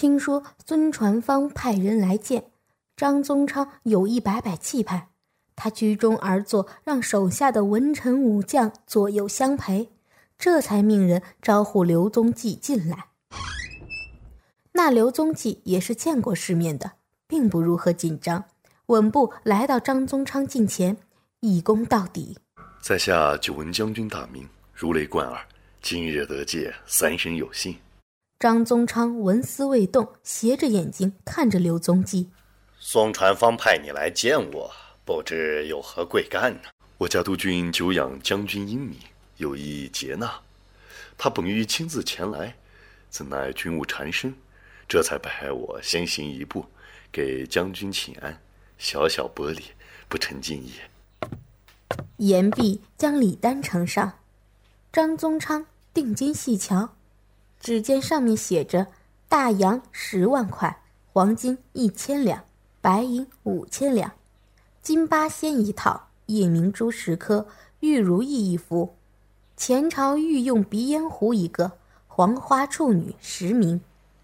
听说孙传芳派人来见张宗昌，有意摆摆气派，他居中而坐，让手下的文臣武将左右相陪，这才命人招呼刘宗济进来。那刘宗济也是见过世面的，并不如何紧张，稳步来到张宗昌近前，一躬到底。 在下久闻将军大名，如雷贯耳，今日得见，三生有幸。 张宗昌纹丝未动，斜着眼睛看着刘宗济。 宋传芳派你来见我，不知有何贵干呢？ 我家督军久仰将军英明，有意接纳。他本欲亲自前来，怎奈军务缠身，这才派我先行一步，给将军请安，小小薄礼，不成敬也。 言毕，将礼单呈上。张宗昌定睛细瞧，只见上面写着大洋10万块，黄金1000两，白银5000两，金八仙一套，夜明珠10颗，玉如意1幅，前朝御用鼻烟壶1个，黄花处女10名。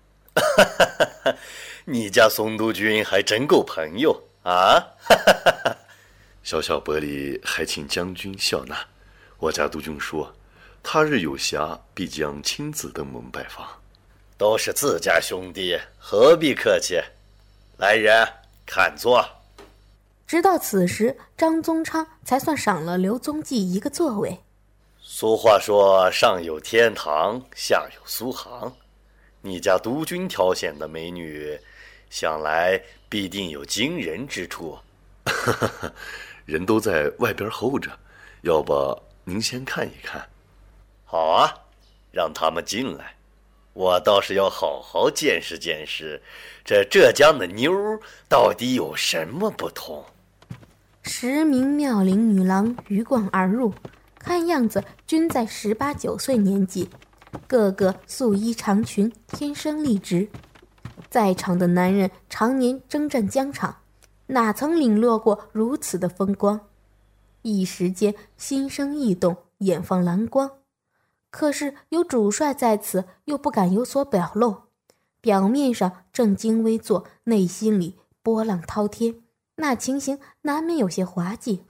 你家宋督军还真够朋友啊！ 小小薄礼，还请将军笑纳。我家督军说，他日有暇，必将亲自登门拜访。 都是自家兄弟，何必客气？来人，看座。 直到此时，张宗昌才算赏了刘宗济一个座位。 俗话说，上有天堂，下有苏杭。你家督军挑选的美女，想来必定有惊人之处。 人都在外边候着，要不您先看一看。 好啊，让他们进来，我倒是要好好见识见识，这浙江的妞到底有什么不同。 10名妙龄女郎鱼贯而入，看样子均在18、19岁年纪，个个素衣长裙，天生丽质。在场的男人常年征战疆场，哪曾领略过如此的风光？一时间心生异动，眼放蓝光。可是有主帅在此，又不敢有所表露，表面上正襟危坐，内心里波浪滔天，那情形难免有些滑稽。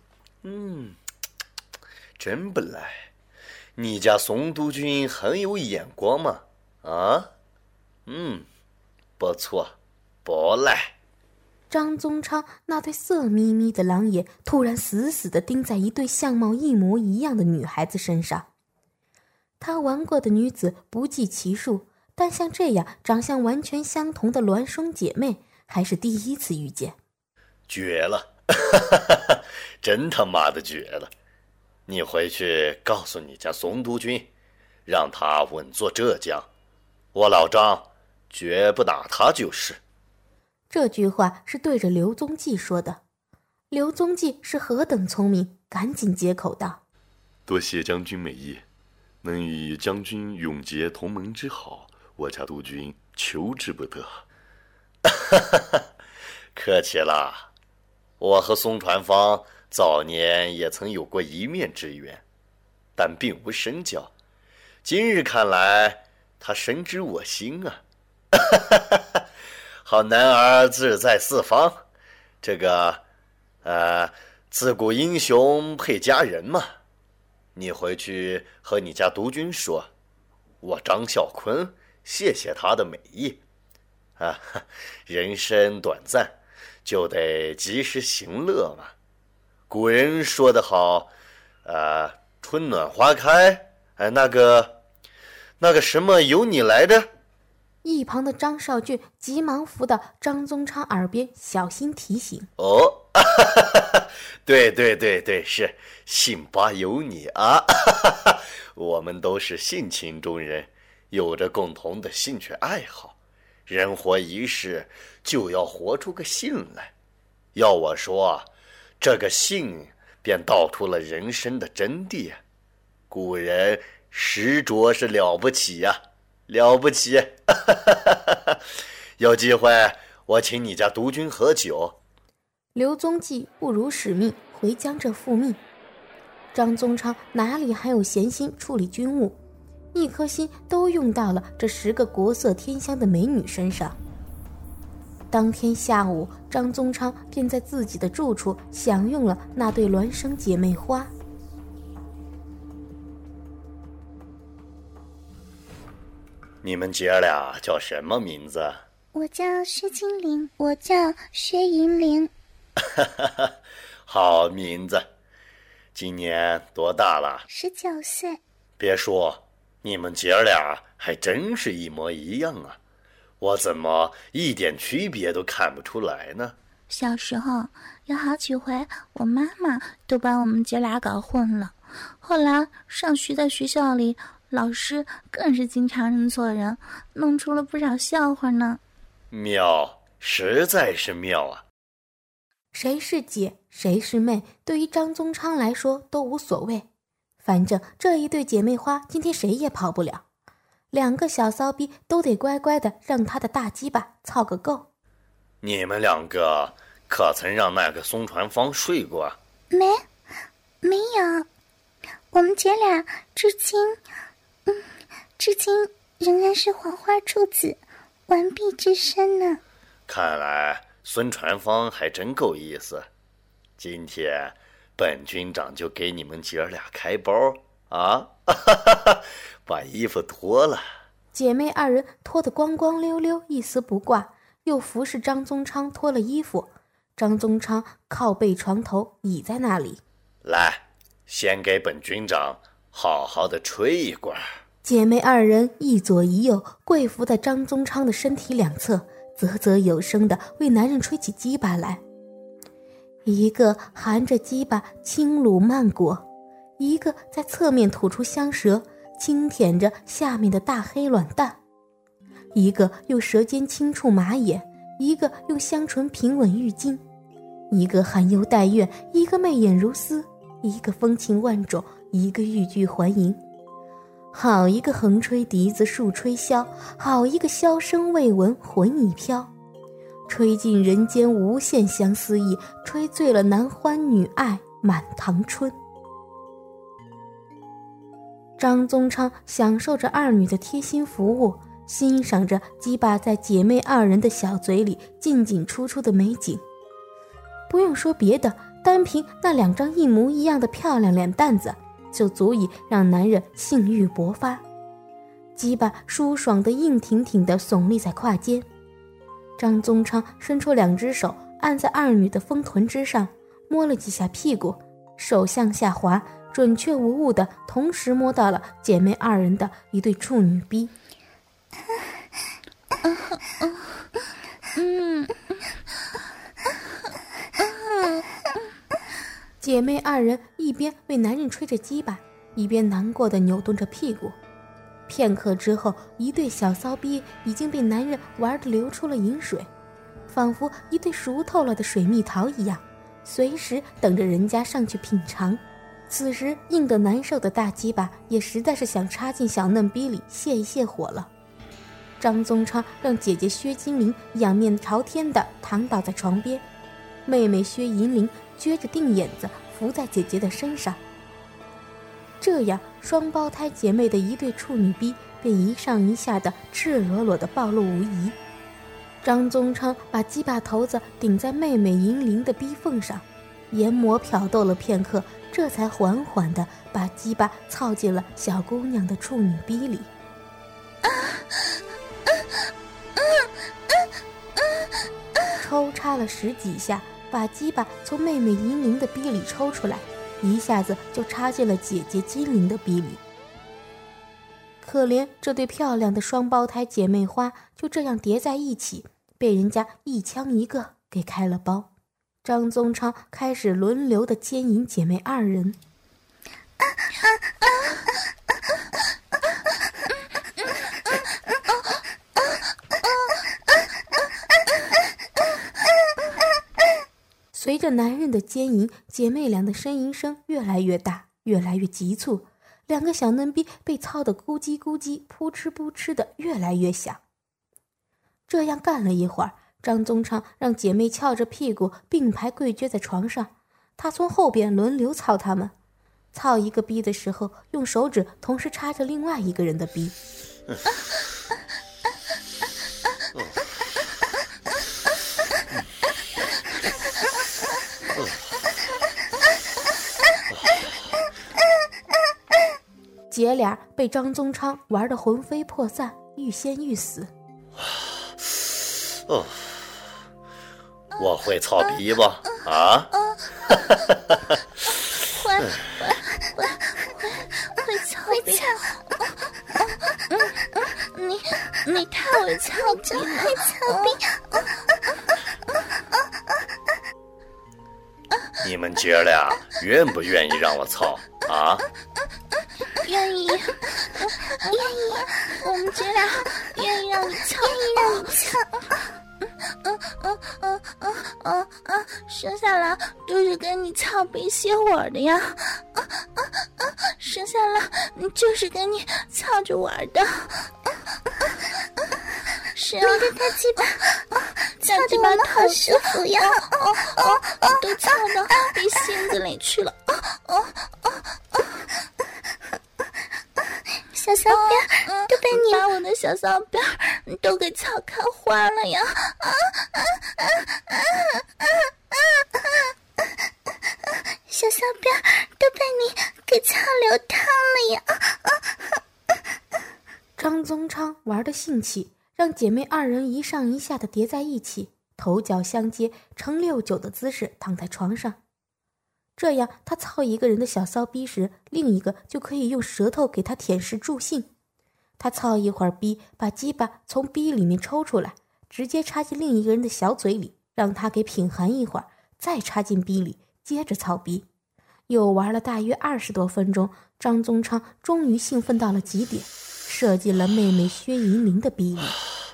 真不赖，你家宋督军很有眼光嘛？啊，不错，不赖。 张宗昌那对色眯眯的狼眼突然死死地盯在一对相貌一模一样的女孩子身上。他玩过的女子不计其数，但像这样长相完全相同的孪生姐妹还是第一次遇见。 绝了，真他妈的绝了！你回去告诉你家宋督军，让他稳坐浙江，我老张绝不打他就是。 这句话是对着刘宗济说的。刘宗济是何等聪明，赶紧接口道： 多谢将军美意，能与将军永结同盟之好，我家督军求之不得。 客气了，我和宋传芳早年也曾有过一面之缘，但并无深交。今日看来，他深知我心啊。好男儿志在四方，这个自古英雄配佳人嘛。你回去和你家督军说，我张孝坤谢谢他的美意啊。人生短暂，就得及时行乐嘛。古人说得好，春暖花开，那个什么由你来的。 一旁的张少俊急忙扶到张宗昌耳边，小心提醒： 对，是信八有你啊。我们都是性情中人，有着共同的兴趣爱好，人活一世就要活出个性来。要我说，这个性便道出了人生的真谛。古人实着是了不起呀，了不起。有机会我请你家督军喝酒。 刘宗济不辱使命，回江浙复命。张宗昌哪里还有闲心处理军务？ 一颗心都用到了这10个国色天香的美女身上。当天下午，张宗昌便在自己的住处享用了那对孪生姐妹花。 你们姐俩叫什么名字？ 我叫薛金玲，我叫薛银玲。 好名字。今年多大了 ？19岁。 别说，你们姐俩还真是一模一样啊！我怎么一点区别都看不出来呢？ 小时候有好几回，我妈妈都把我们姐俩搞混了。后来上学在学校里，老师更是经常认错人，弄出了不少笑话呢。 妙，实在是妙啊！ 谁是姐，谁是妹，对于张宗昌来说都无所谓。反正这一对姐妹花，今天谁也跑不了。2个小骚逼都得乖乖的让他的大鸡巴操个够。 你们2个可曾让那个松传芳睡过？ 没有，我们姐俩至今仍然是黄花处子，完璧之身呢。 看来孙传芳还真够意思。今天本军长就给你们姐俩开包啊！把衣服脱了。 姐妹2人脱得光光溜溜，一丝不挂，又服侍张宗昌脱了衣服。张宗昌靠背床头倚在那里。 来，先给本军长好好的吹一管。 姐妹2人一左一右跪伏在张宗昌的身体两侧，啧啧有声地为男人吹起鸡巴来。一个含着鸡巴轻撸慢裹，一个在侧面吐出香舌，轻舔着下面的大黑卵蛋，一个用舌尖轻触马眼，一个用香唇平吻玉颈，一个含幽带怨，一个媚眼如丝，一个风情万种，一个欲拒还迎。好一个横吹笛子竖吹箫，好一个箫声未闻魂已飘，吹尽人间无限相思意，吹醉了男欢女爱满堂春。张宗昌享受着2女的贴心服务，欣赏着鸡巴在姐妹2人的小嘴里进进出出的美景。不用说别的，单凭那2张一模一样的漂亮脸蛋子，就足以让男人性欲勃发。鸡巴舒爽的硬挺挺地耸立在胯间。张宗昌伸出2只手按在2女的丰臀之上，摸了几下屁股，手向下滑，准确无误地同时摸到了姐妹2人的一对处女逼。姐妹2人一边为男人吹着鸡巴，一边难过地扭动着屁股。片刻之后，一对小骚逼已经被男人玩得流出了饮水，仿佛一对熟透了的水蜜桃一样，随时等着人家上去品尝。此时硬得难受的大鸡巴也实在是想插进小嫩逼里泄一泄火了。张宗昌让姐姐薛金玲仰面朝天地躺倒在床边，妹妹薛银玲撅着定眼子伏在姐姐的身上。这样双胞胎姐妹的一对处女逼便一上一下的赤裸裸的暴露无遗。张宗昌把鸡巴头子顶在妹妹银玲的逼缝上，研磨瞟逗了片刻，这才缓缓地把鸡巴操进了小姑娘的处女逼里。抽插了10几下，把鸡巴从妹妹银玲的逼里抽出来，一下子就插进了姐姐金玲的逼里。可怜这对漂亮的双胞胎姐妹花就这样叠在一起，被人家一枪一个给开了包。张宗昌开始轮流的奸淫姐妹2人。随着男人的奸淫，姐妹俩的呻吟声越来越大，越来越急促，2个小嫩逼被操得咕叽咕叽扑哧扑哧的越来越响。这样干了一会儿，张宗昌让姐妹翘着屁股并排跪撅在床上，他从后边轮流操他们。 操一个逼的时候，用手指同时插着另外一个人的逼。姐俩被张宗昌玩得魂飞魄散，欲仙欲死。 我会操逼吗？啊？ 会操逼。你太会操逼了。 你们姐俩愿不愿意让我操啊？ 愿意，我们姐俩愿意让你操，生下来就是跟你操逼歇会儿的呀，生下来就是跟你操着玩的，是啊，你的大鸡巴，大鸡巴好舒服呀，都操到逼心子里去了，小骚辫都被你把我的小骚辫都给操开花了呀！小骚辫都被你给操流淌了呀！ 张宗昌玩的兴起，让姐妹二人一上一下的叠在一起，头脚相接，呈6-9的姿势躺在床上。这样他操一个人的小骚逼时，另一个就可以用舌头给他舔舐助兴。他操一会儿逼，把鸡巴从逼里面抽出来，直接插进另一个人的小嘴里，让他给品含一会儿，再插进逼里，接着操逼。又玩了大约20多分钟，张宗昌终于兴奋到了极点，射进了妹妹薛银玲的逼里。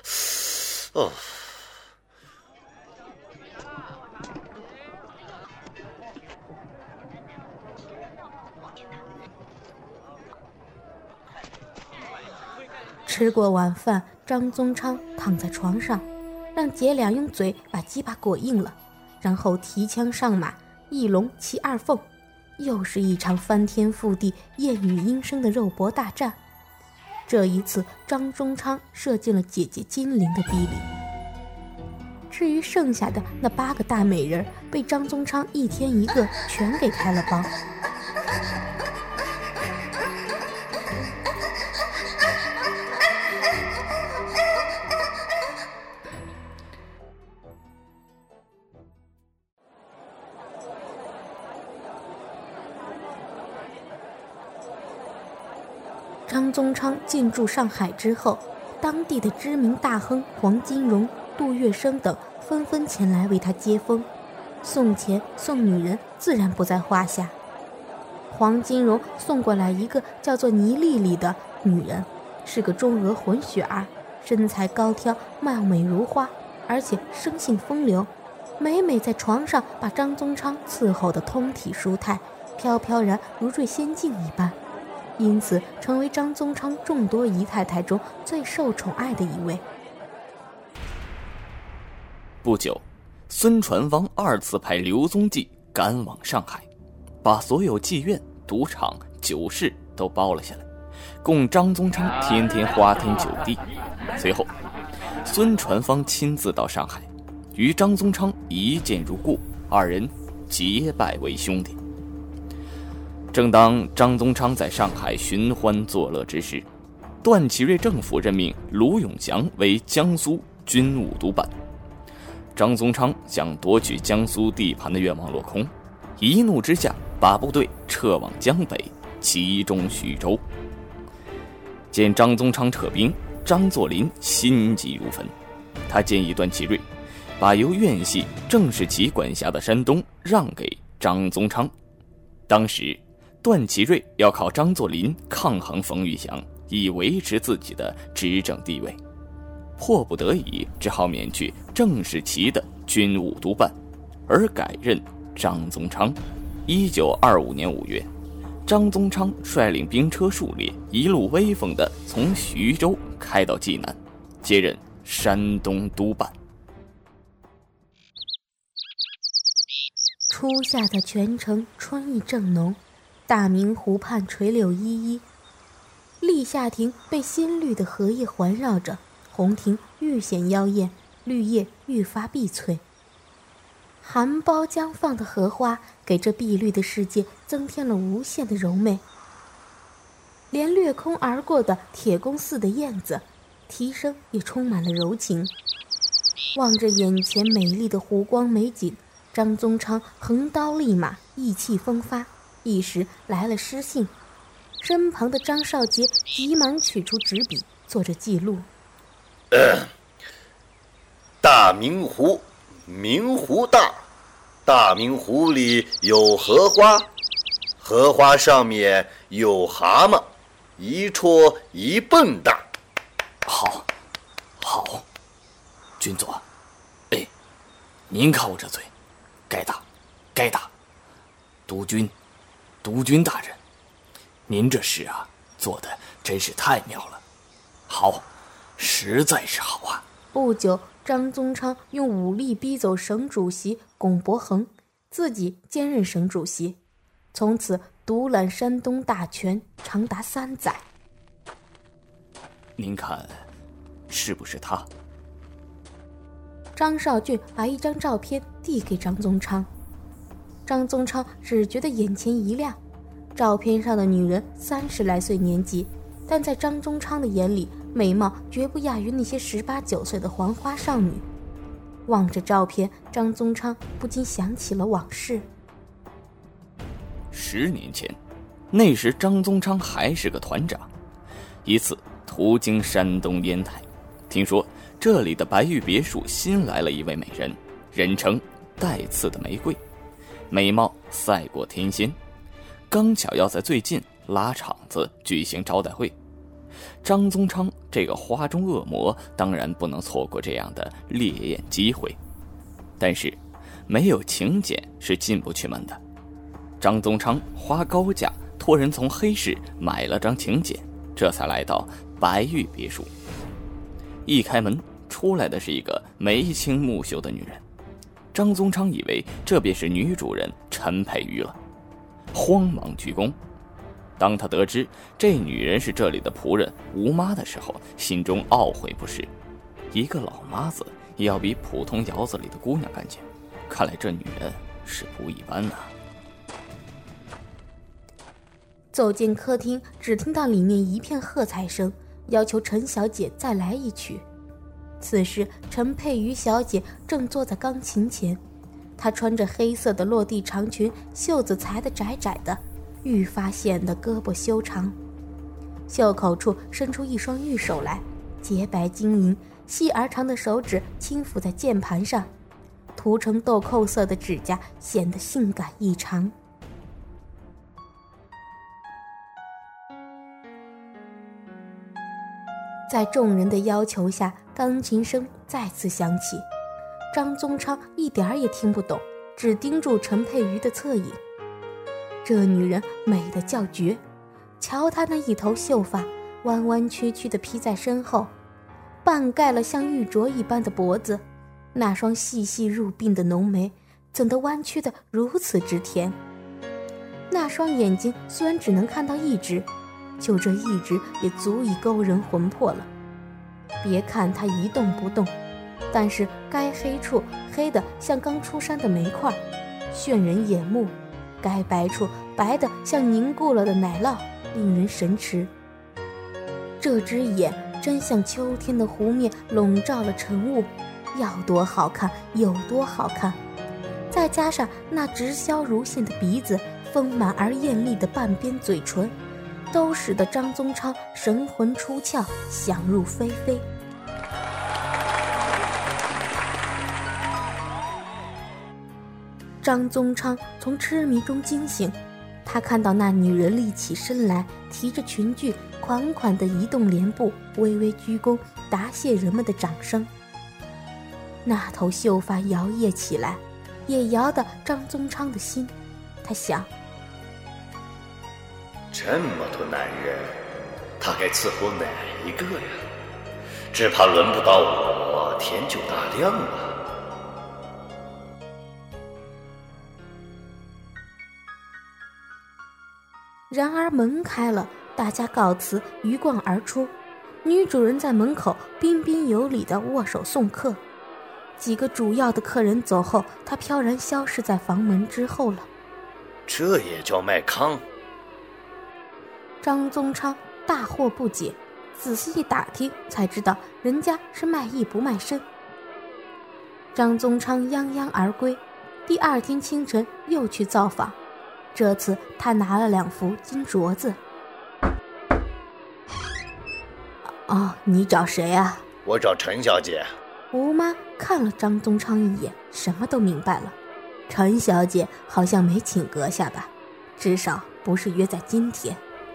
吃过晚饭，张宗昌躺在床上，让姐俩用嘴把鸡巴裹硬了，然后提枪上马，一龙骑二凤，又是一场翻天覆地、燕语音声的肉搏大战。这一次，张宗昌射进了姐姐金玲的逼里。至于剩下的那8个大美人，被张宗昌一天一个全给开了包。张宗昌进驻上海之后，当地的知名大亨黄金荣、杜月笙等纷纷前来为他接风，送钱送女人自然不在话下。黄金荣送过来一个叫做倪丽丽的女人，是个中俄混血儿，身材高挑，貌美如花，而且生性风流，每每在床上把张宗昌伺候得通体舒泰，飘飘然如坠仙境一般，因此成为张宗昌众多姨太太中最受宠爱的一位。 不久，孙传芳2次派刘宗济赶往上海，把所有妓院、赌场、酒市都包了下来，供张宗昌天天花天酒地。随后，孙传芳亲自到上海，与张宗昌一见如故，2人结拜为兄弟。正当张宗昌在上海寻欢作乐之时，段祺瑞政府任命卢永祥为江苏军务督办。张宗昌想夺取江苏地盘的愿望落空，一怒之下把部队撤往江北，集中徐州。见张宗昌撤兵，张作霖心急如焚，他建议段祺瑞把由院系郑士琦管辖的山东让给张宗昌。当时段祺瑞要靠张作霖抗衡冯玉祥，以维持自己的执政地位，迫不得已只好免去郑士琦的军务督办，而改任张宗昌。1925年5月，张宗昌率领兵车数列，一路威风地从徐州开到济南，接任山东督办。 初夏的全城春意正浓， 大明湖畔垂柳依依，立夏亭被新绿的荷叶环绕着，红亭愈显妖艳，绿叶愈发碧翠。含苞将放的荷花给这碧绿的世界增添了无限的柔美，连掠空而过的铁公寺的燕子啼声也充满了柔情。望着眼前美丽的湖光美景，张宗昌横刀立马，意气风发，一时来了诗兴。身旁的张少杰急忙取出纸笔，做着记录。 大明湖，明湖大，大明湖里有荷花，荷花上面有蛤蟆，一戳一蹦大。 好，好，军佐，哎，您看我这嘴，该打，该打。督军大人，您这诗啊，做的真是太妙了，好，实在是好啊。 不久，张宗昌用武力逼走省主席龚伯衡，自己兼任省主席，从此独揽山东大权长达3载。 您看，是不是他？ 张少俊把一张照片递给张宗昌，张宗昌只觉得眼前一亮。照片上的女人30来岁年纪，但在张宗昌的眼里，美貌绝不亚于那些18、19岁的黄花少女。望着照片，张宗昌不禁想起了往事。 10年前，那时张宗昌还是个团长。一次途经山东烟台，听说这里的白玉别墅新来了一位美人，人称带刺的玫瑰，美貌赛过天仙。刚巧要在最近拉场子举行招待会，张宗昌这个花中恶魔当然不能错过这样的烈焰机会，但是没有请柬是进不去门的。张宗昌花高价托人从黑市买了张请柬，这才来到白玉别墅。一开门，出来的是一个眉清目秀的女人。张宗昌以为这便是女主人陈佩瑜了，慌忙鞠躬。当他得知这女人是这里的仆人吴妈的时候，心中懊悔不是。一个老妈子也要比普通窑子里的姑娘干净，看来这女人是不一般啊。 走进客厅，只听到里面一片喝彩声，要求陈小姐再来一曲。此时陈佩瑜小姐正坐在钢琴前，她穿着黑色的落地长裙，袖子裁得窄窄的，愈发显得胳膊修长，袖口处伸出一双玉手来，洁白晶莹，细而长的手指轻抚在键盘上，涂成豆蔻色的指甲显得性感异常。在众人的要求下，钢琴声再次响起。张宗昌一点儿也听不懂，只盯住陈佩瑜的侧影。这女人美得叫绝，瞧她那一头秀发弯弯曲曲地披在身后，半盖了像玉镯一般的脖子，那双细细入鬓的浓眉怎得弯曲得如此之甜。那双眼睛虽然只能看到一只，就这一只也足以勾人魂魄了。别看它一动不动，但是该黑处黑得像刚出山的煤块，炫人眼目；该白处白得像凝固了的奶酪，令人神驰。这只眼真像秋天的湖面笼罩了晨雾，要多好看有多好看。再加上那直削如线的鼻子，丰满而艳丽的半边嘴唇，都使得张宗昌神魂出窍，想入非非。张宗昌从痴迷中惊醒，他看到那女人立起身来，提着裙裾，款款地移动莲步，微微鞠躬，答谢人们的掌声。那头秀发摇曳起来，也摇得张宗昌的心。他想， 这么多男人，他该伺候哪一个呀？只怕轮不到我天就大亮了。 然而门开了，大家告辞，鱼贯而出。女主人在门口彬彬有礼地握手送客。几个主要的客人走后，她飘然消失在房门之后了。 这也叫卖糠？ 张宗昌大惑不解，仔细一打听才知道人家是卖艺不卖身。张宗昌泱泱而归，第二天清晨又去造访，这次他拿了2副金镯子。哦，你找谁啊？ 我找陈小姐。 吴妈看了张宗昌一眼，什么都明白了。陈小姐好像没请阁下吧？至少不是约在今天。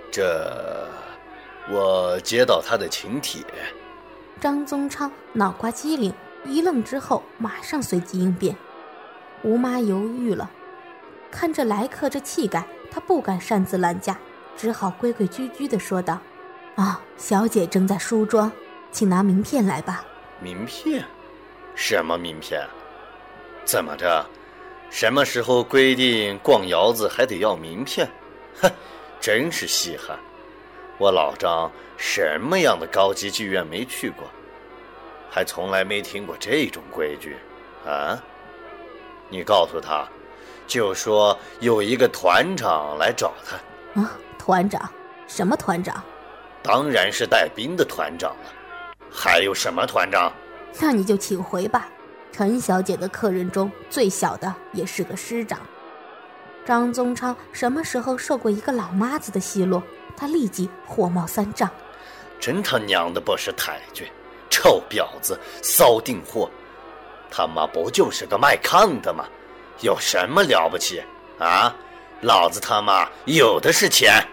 我接到她的请帖。 张宗昌脑瓜机灵，一愣之后马上随机应变。吴妈犹豫了，看着来客这气概，她不敢擅自揽驾，只好规规矩矩地说道：小姐正在梳妆，请拿名片来吧。 名片？什么名片？怎么着？什么时候规定逛窑子还得要名片？哼，真是稀罕。我老张什么样的高级剧院没去过，还从来没听过这种规矩啊！你告诉他，就说有一个团长来找他。 团长？什么团长？ 当然是带兵的团长了，还有什么团长？ 那你就请回吧。陈小姐的客人中最小的也是个师长。张宗昌什么时候受过一个老妈子的奚落？他立即火冒三丈。 真他娘的不识抬举，臭婊子，骚订货，他妈不就是个卖糠的吗？有什么了不起啊？老子他妈有的是钱。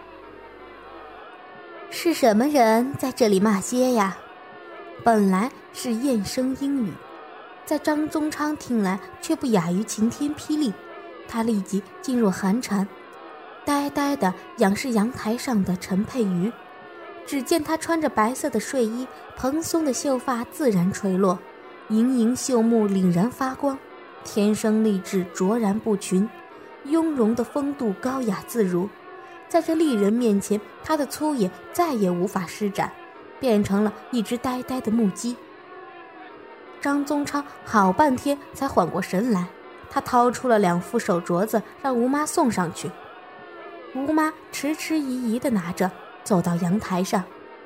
是什么人在这里骂街呀？本来是艳声英语，在张宗昌听来却不亚于晴天霹雳。他立即噤若寒蝉，呆呆地仰视阳台上的陈佩瑜。只见她穿着白色的睡衣，蓬松的秀发自然垂落，盈盈秀目凛然发光，天生丽质卓然不群，雍容的风度高雅自如。在这丽人面前，她的粗野再也无法施展，变成了一只呆呆的木鸡。张宗昌好半天才缓过神来，他掏出了2副手镯子让吴妈送上去。吴妈迟迟疑疑地拿着，走到阳台上。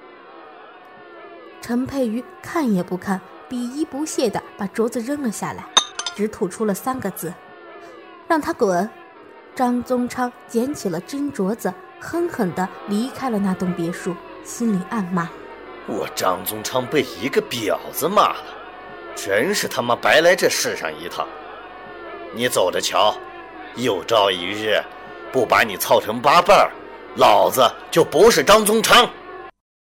陈佩瑜看也不看，鄙夷不屑地把镯子扔了下来，只吐出了3个字：让他滚。张宗昌捡起了金镯子，狠狠地离开了那栋别墅，心里暗骂： 我张宗昌被一个婊子骂了，真是他妈白来这世上一趟。你走着瞧，有朝一日不把你操成8瓣，老子就不是张宗昌。